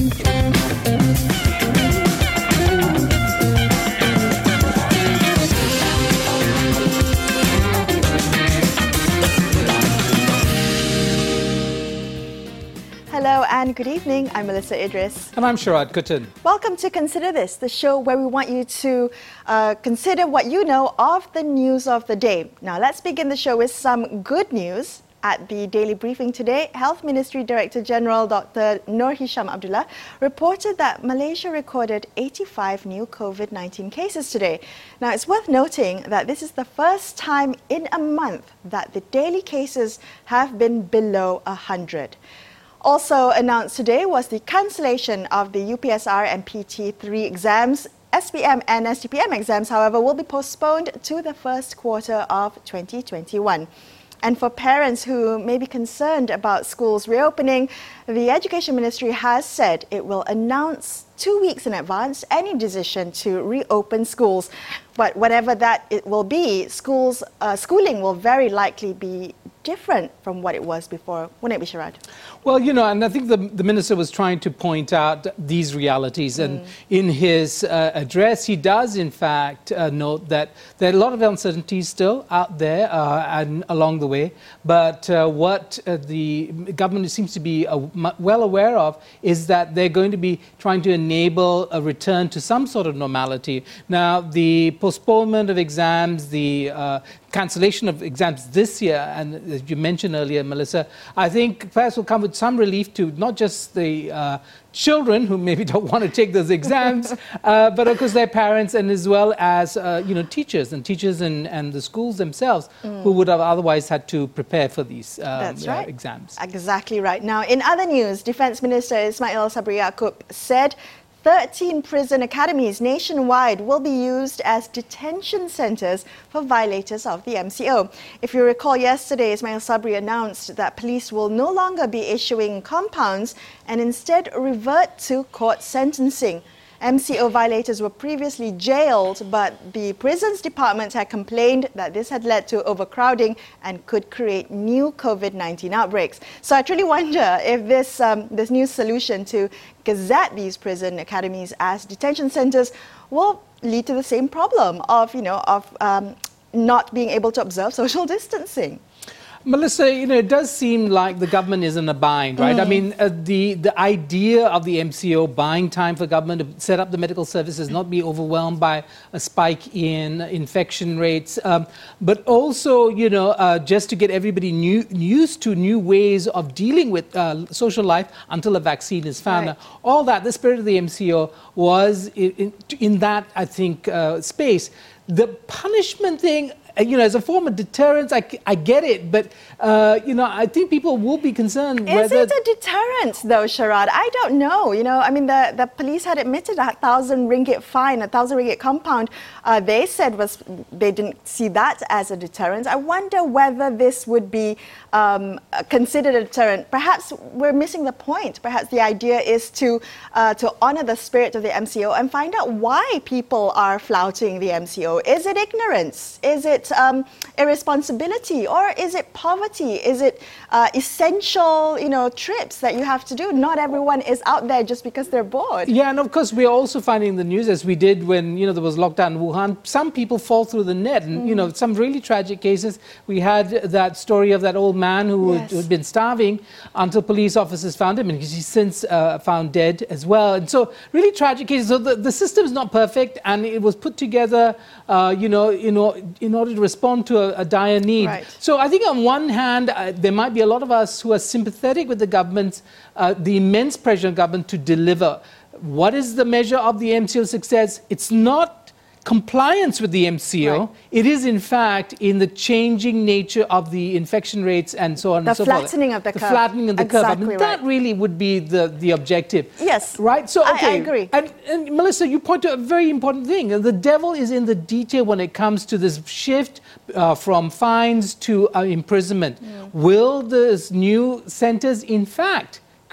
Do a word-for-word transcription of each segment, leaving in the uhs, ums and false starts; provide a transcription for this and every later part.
Hello and good evening. I'm Melissa Idris. And I'm Sharad Kuttan. Welcome to Consider This, the show where we want you to uh, consider what you know of the news of the day. Now, let's begin the show with some good news. At the daily briefing today, Health Ministry Director General Doctor Noor Hisham Abdullah reported that Malaysia recorded eighty-five new COVID nineteen cases today. Now, it's worth noting that this is the first time in a month that the daily cases have been below one hundred. Also announced today was the cancellation of the U P S R and P T three exams. S P M and S T P M exams, however, will be postponed to the first quarter of twenty twenty-one. And for parents who may be concerned about schools reopening, the Education Ministry has said it will announce two weeks in advance any decision to reopen schools. But whatever that it will be, schools, uh, schooling will very likely be different from what it was before. Wouldn't it be, Sharad? Well, you know, and I think the, the Minister was trying to point out these realities. And mm. in his uh, address, he does, in fact, uh, note that there are a lot of uncertainties still out there uh, and along the way. But uh, what uh, the government seems to be uh, well aware of is that they're going to be trying to enable a return to some sort of normality. Now, the postponement of exams, the uh, cancellation of exams this year, and as you mentioned earlier, Melissa, I think perhaps will come with some relief to not just the uh, children who maybe don't want to take those exams, uh, but of course their parents, and as well as uh, you know, teachers and teachers and, and the schools themselves mm. who would have otherwise had to prepare for these um, That's right. uh, exams. Exactly right. Now, in other news, Defence Minister Ismail Sabri Yaakob said thirteen prison academies nationwide will be used as detention centres for violators of the M C O. If you recall, yesterday Ismail Sabri announced that police will no longer be issuing compounds and instead revert to court sentencing. M C O violators were previously jailed, but the Prisons Department had complained that this had led to overcrowding and could create new COVID nineteen outbreaks. So I truly wonder if this, um, this new solution to gazette these prison academies as detention centres will lead to the same problem of, you know, of um, not being able to observe social distancing. Melissa, you know, it does seem like the government is in a bind, right? Mm. I mean, uh, the, the idea of the M C O buying time for government to set up the medical services, not be overwhelmed by a spike in infection rates, um, but also, you know, uh, just to get everybody new, used to new ways of dealing with uh, social life until a vaccine is found. Right. Now, all that, the spirit of the M C O was in, in, in that, I think, uh, space. The punishment thing, you know, as a form of deterrence, I, I get it, but, uh, you know, I think people will be concerned Is whether... it a deterrent, though, Sharad? I don't know. You know, I mean, the, the police had admitted a thousand ringgit fine, a thousand ringgit compound. Uh, they said was they didn't see that as a deterrent. I wonder whether this would be um, considered a deterrent. Perhaps we're missing the point. Perhaps the idea is to, uh, to honour the spirit of the M C O and find out why people are flouting the M C O. Is it ignorance? Is it Um, irresponsibility, or is it poverty? Is it uh, essential, you know, trips that you have to do? Not everyone is out there just because they're bored. Yeah, and of course we are also finding the news, as we did when, you know, there was lockdown in Wuhan. Some people fall through the net, and mm. you know, some really tragic cases. We had that story of that old man who yes. had been starving until police officers found him, and he's since uh, found dead as well. And so, really tragic cases. So the, the system is not perfect, and it was put together, uh, you know, in, in order to respond to a, a dire need. Right. So I think on one hand, uh, there might be a lot of us who are sympathetic with the government, uh, the immense pressure on government to deliver. What is the measure of the M C O success? It's not compliance with the M C O. Right. It is, in fact, in the changing nature of the infection rates and so on the and so forth. The flattening of the, the curve. The flattening of the exactly curve. I mean, right. that really would be the, the objective. Yes. Right? So, okay. I, I agree. And, and Melissa, you point to a very important thing. The devil is in the detail when it comes to this shift uh, from fines to uh, imprisonment. Mm. Will these new centers, in fact,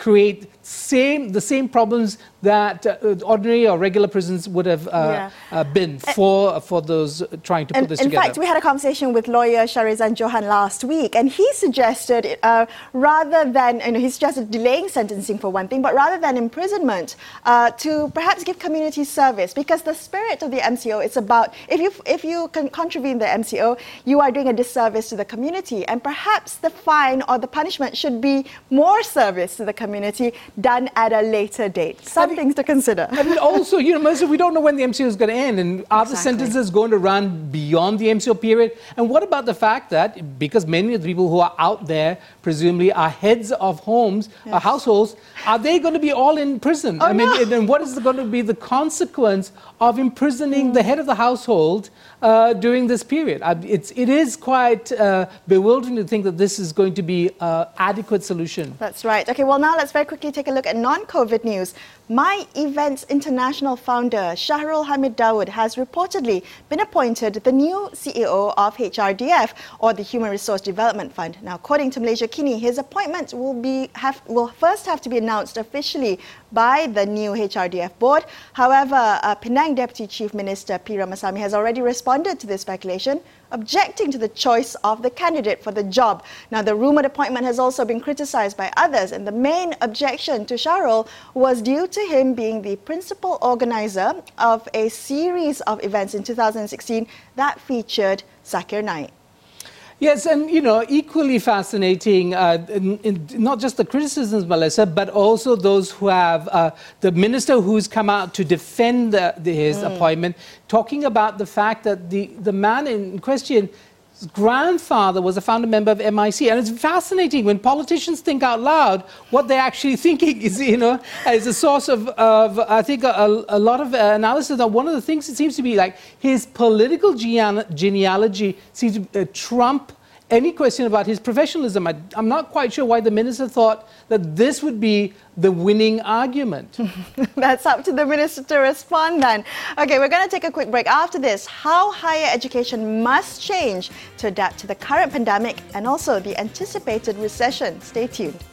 create same the same problems that uh, ordinary or regular prisons would have uh, Yeah. uh, been for for those trying to put And this in together. fact, we had a conversation with lawyer Sharizan Johan last week, and he suggested uh, rather than, you know, he suggested delaying sentencing for one thing, but rather than imprisonment, uh, to perhaps give community service, because the spirit of the M C O is about, if you if you can contravene the M C O, you are doing a disservice to the community, and perhaps the fine or the punishment should be more service to the community done at a later date. Some things to consider. And also, you know, Melissa, we don't know when the M C O is going to end, and are the Exactly. sentences going to run beyond the M C O period? And what about the fact that, because many of the people who are out there presumably are heads of homes, Yes. uh, households, are they going to be all in prison? Oh, I mean, no. and, and what is going to be the consequence of imprisoning the head of the household uh, during this period? Uh, it's, it is quite uh, bewildering to think that this is going to be an adequate solution. That's right. Okay, well, now let's very quickly take a look at non-COVID news. My Events International founder, Shahrul Hamid Dawood, has reportedly been appointed the new C E O of H R D F, or the Human Resource Development Fund. Now, according to Malaysia Kini, his appointment will be have will first have to be announced officially by the new H R D F board. However, uh, Penang Deputy Chief Minister P. Ramasamy has already responded to this speculation, objecting to the choice of the candidate for the job. Now, the rumoured appointment has also been criticised by others, and the main objection to Shahrul was due to him being the principal organiser of a series of events in two thousand sixteen that featured Zakir Naik. Yes, and you know, equally fascinating, uh, in, in, not just the criticisms, Melissa, but also those who have, uh, the minister who's come out to defend the, the, his mm. appointment, talking about the fact that the, the man in question, his grandfather was a founder member of M I C. And it's fascinating when politicians think out loud, what they're actually thinking is, you know, is a source of, of I think, a, a lot of uh, analysis. That one of the things, it seems to be like his political gene genealogy seems to uh, trump any question about his professionalism. I, I'm not quite sure why the minister thought that this would be the winning argument. That's up to the minister to respond then. Okay, we're going to take a quick break. After this, how higher education must change to adapt to the current pandemic and also the anticipated recession. Stay tuned.